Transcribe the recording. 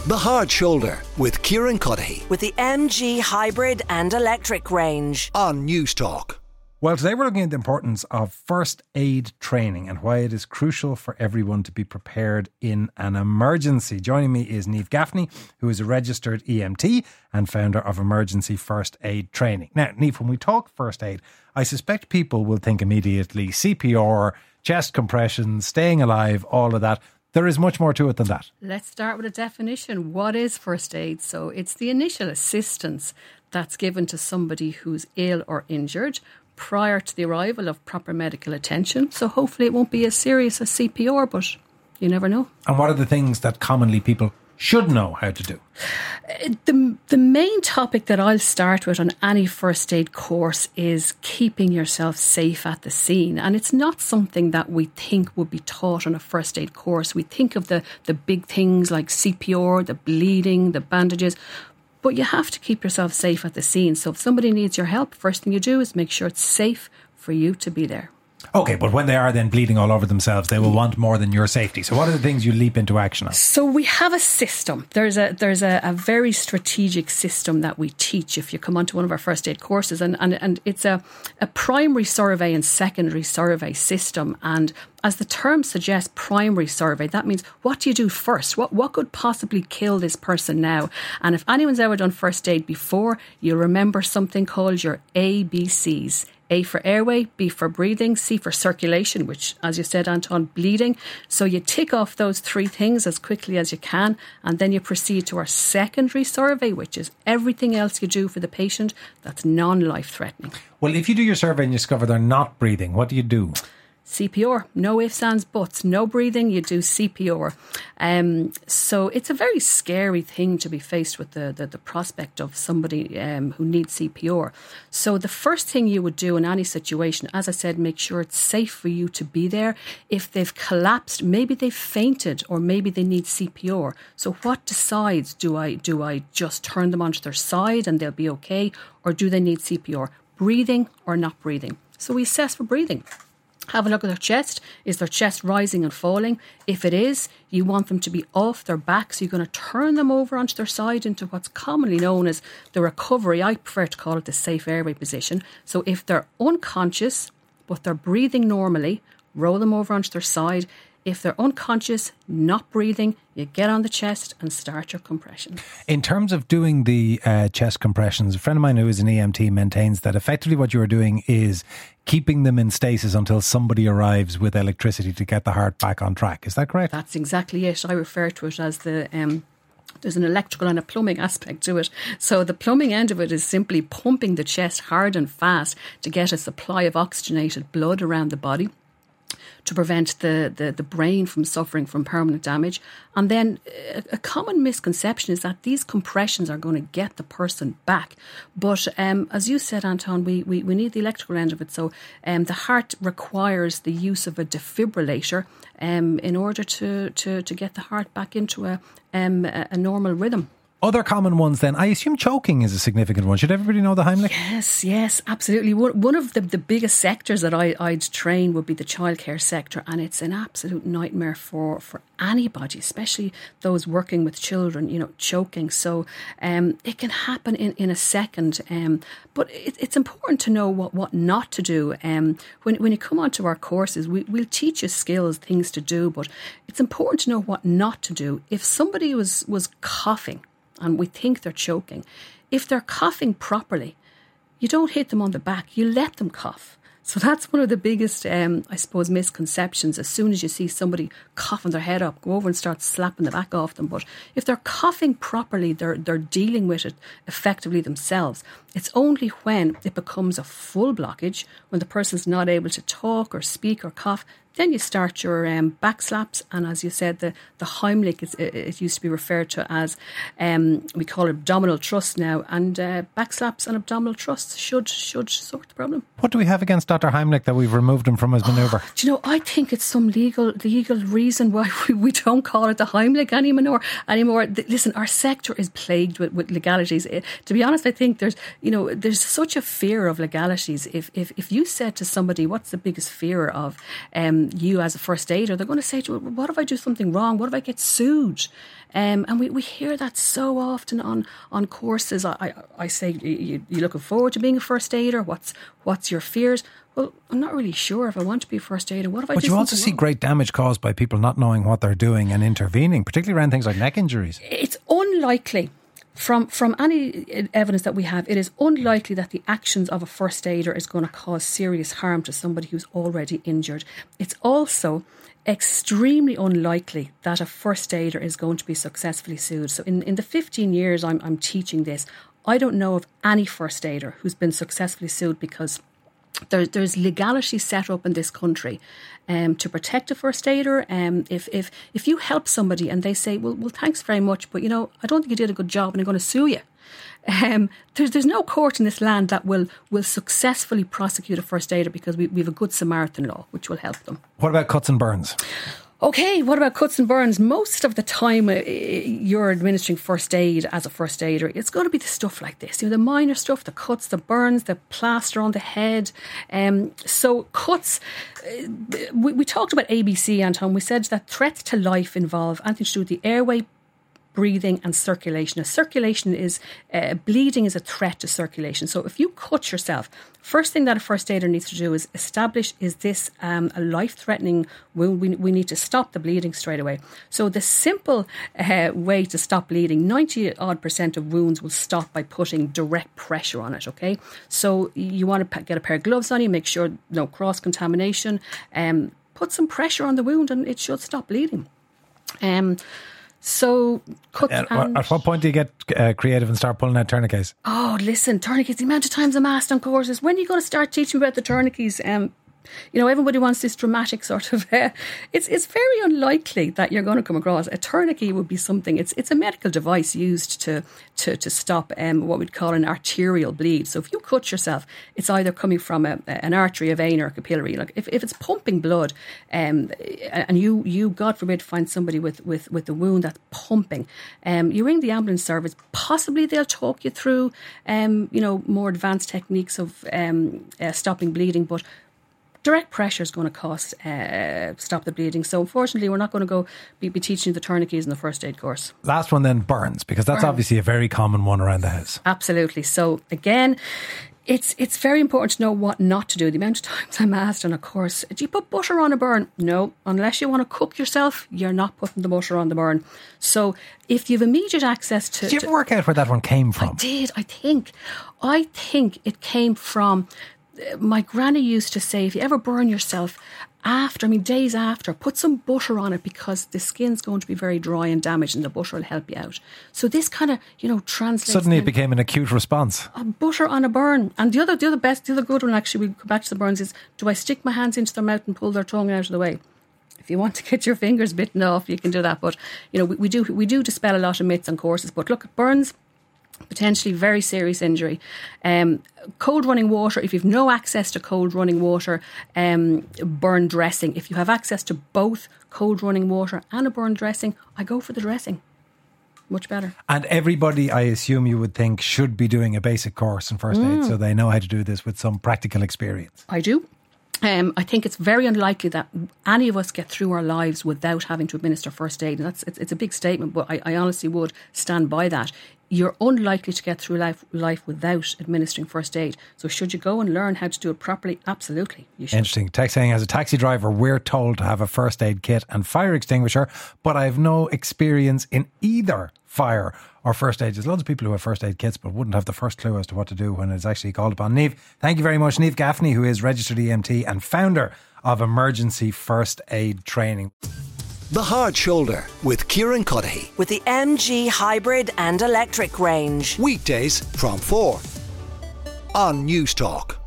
The Hard Shoulder with Kieran Cuddihy with the MG hybrid and electric range on News Talk. Well, today we're looking at the importance of first aid training and why it is crucial for everyone to be prepared in an emergency. Joining me is Niamh Gaffney, who is a registered EMT and founder of Emergency First Aid Training. Now, Niamh, when we talk first aid, I suspect people will think immediately CPR, chest compressions, staying alive, all of that. There is much more to it than that. Let's start with a definition. What is first aid? So it's the initial assistance that's given to somebody who's ill or injured prior to the arrival of proper medical attention. So hopefully it won't be as serious as CPR, but you never know. And what are the things that commonly people should know how to do? The main topic that I'll start with on any first aid course is keeping yourself safe at the scene. And it's not something that we think would be taught on a first aid course. We think of the big things like CPR, the bleeding, the bandages, but you have to keep yourself safe at the scene. So if somebody needs your help, first thing you do is make sure it's safe for you to be there. Okay, but when they are then bleeding all over themselves, they will want more than your safety. So what are the things you leap into action on? So we have a system. There's a very strategic system that we teach if you come onto one of our first aid courses. And it's a primary survey and secondary survey system. And as the term suggests, primary survey, that means what do you do first? What could possibly kill this person now? And if anyone's ever done first aid before, you remember something called your ABCs. A for airway, B for breathing, C for circulation, which, as you said, Anton, bleeding. So you tick off those three things as quickly as you can, and then you proceed to our secondary survey, which is everything else you do for the patient that's non-life-threatening. Well, if you do your survey and you discover they're not breathing, what do you do? CPR, no ifs, ands, buts, no breathing, you do CPR. So it's a very scary thing to be faced with the prospect of somebody who needs CPR. So the first thing you would do in any situation, as I said, make sure it's safe for you to be there. If they've collapsed, maybe they've fainted, or maybe they need CPR. So what decides, do I just turn them onto their side and they'll be okay, or do they need CPR? Breathing or not breathing? So we assess for breathing. Have a look at their chest. Is their chest rising and falling? If it is, you want them to be off their back. So you're going to turn them over onto their side into what's commonly known as the recovery. I prefer to call it the safe airway position. So if they're unconscious, but they're breathing normally, roll them over onto their side. If they're unconscious, not breathing, you get on the chest and start your compression. In terms of doing the chest compressions, a friend of mine who is an EMT maintains that effectively what you're doing is keeping them in stasis until somebody arrives with electricity to get the heart back on track. Is that correct? That's exactly it. I refer to it as there's an electrical and a plumbing aspect to it. So the plumbing end of it is simply pumping the chest hard and fast to get a supply of oxygenated blood around the body, to prevent the brain from suffering from permanent damage. And then a common misconception is that these compressions are going to get the person back. But as you said, Anton, we need the electrical end of it. So the heart requires the use of a defibrillator in order to get the heart back into a normal rhythm. Other common ones then, I assume choking is a significant one. Should everybody know the Heimlich? Yes, absolutely. One of the biggest sectors that I'd train would be the childcare sector, and it's an absolute nightmare for anybody, especially those working with children, choking. So it can happen in a second, but it's important to know what not to do. When you come onto our courses, we'll teach you skills, things to do, but it's important to know what not to do. If somebody was coughing, and we think they're choking, if they're coughing properly, you don't hit them on the back, you let them cough. So that's one of the biggest, misconceptions. As soon as you see somebody coughing their head up, go over and start slapping the back off them. But if they're coughing properly, they're dealing with it effectively themselves. It's only when it becomes a full blockage, when the person's not able to talk or speak or cough, then you start your back slaps, and as you said, the Heimlich, it used to be referred to as, we call it abdominal thrust now, and back slaps and abdominal thrusts should sort the problem. What do we have against Dr. Heimlich that we've removed him from his manoeuvre? Do you know, I think it's some legal reason why we don't call it the Heimlich anymore. Listen, our sector is plagued with legalities. To be honest, I think there's such a fear of legalities. If you said to somebody, what's the biggest fear of you as a first aider, they're going to say to you, what if I do something wrong? What if I get sued? And we hear that so often on courses. I say, you looking forward to being a first aider? What's your fears? Well, I'm not really sure if I want to be a first aider. What if I do something wrong? But you also see great damage caused by people not knowing what they're doing and intervening, particularly around things like neck injuries. It's unlikely. From any evidence that we have, it is unlikely that the actions of a first aider is going to cause serious harm to somebody who's already injured. It's also extremely unlikely that a first aider is going to be successfully sued. So in the 15 years I'm teaching this, I don't know of any first aider who's been successfully sued, because there's legality set up in this country to protect a first aider. If you help somebody and they say, well, thanks very much, but I don't think you did a good job and I'm going to sue you. There's no court in this land that will successfully prosecute a first aider, because we have a good Samaritan law which will help them. What about cuts and burns? Okay, what about cuts and burns? Most of the time you're administering first aid as a first aider, it's going to be the stuff like this, the minor stuff, the cuts, the burns, the plaster on the head. So cuts, we talked about ABC, Anton. We said that threats to life involve anything to do with the airway, breathing and circulation. Now, circulation is, bleeding is a threat to circulation. So if you cut yourself, first thing that a first aider needs to do is establish, is this a life-threatening wound? We need to stop the bleeding straight away. So the simple way to stop bleeding, 90% of wounds will stop by putting direct pressure on it, okay? So you want to get a pair of gloves on you, make sure no cross-contamination, put some pressure on the wound and it should stop bleeding. So, cuts and... At what point do you get creative and start pulling out tourniquets? Oh, listen, tourniquets, the amount of times I'm asked on courses, when are you going to start teaching about the tourniquets? Everybody wants this dramatic sort of... it's very unlikely that you're going to come across. A tourniquet would be something... It's a medical device used to stop what we'd call an arterial bleed. So if you cut yourself, it's either coming from an artery, a vein or a capillary. Like if it's pumping blood and you, God forbid, find somebody with a wound that's pumping, you ring the ambulance service. Possibly they'll talk you through, more advanced techniques of stopping bleeding, but direct pressure is going to stop the bleeding. So unfortunately, we're not going to go be teaching the tourniquets in the first aid course. Last one then, burns, because that's obviously a very common one around the house. Absolutely. So again, it's very important to know what not to do. The amount of times I'm asked on a course, do you put butter on a burn? No, unless you want to cook yourself, you're not putting the butter on the burn. So if you have immediate access to... Did you ever work out where that one came from? I did, I think it came from... My granny used to say, if you ever burn yourself days after, put some butter on it, because the skin's going to be very dry and damaged and the butter will help you out. So this kind of, translates... Suddenly it became an acute response. Butter on a burn. And the other good one, actually, we go back to the burns, is, do I stick my hands into their mouth and pull their tongue out of the way? If you want to get your fingers bitten off, you can do that. But, we do dispel a lot of myths on courses. But look, burns... potentially very serious injury. Cold running water, if you've no access to cold running water, burn dressing. If you have access to both cold running water and a burn dressing, I go for the dressing. Much better. And everybody, I assume you would think, should be doing a basic course in first aid, so they know how to do this with some practical experience. I do. I think it's very unlikely that any of us get through our lives without having to administer first aid. And it's a big statement, but I honestly would stand by that. You're unlikely to get through life without administering first aid. So should you go and learn how to do it properly? Absolutely, you should. Interesting. Text saying, as a taxi driver, we're told to have a first aid kit and fire extinguisher, but I have no experience in either fire or first aid. There's loads of people who have first aid kits but wouldn't have the first clue as to what to do when it's actually called upon. Niamh, thank you very much. Niamh Gaffney, who is registered EMT and founder of Emergency First Aid Training. The Hard Shoulder with Kieran Cuddihy. With the MG hybrid and electric range. Weekdays from 4 on News Talk.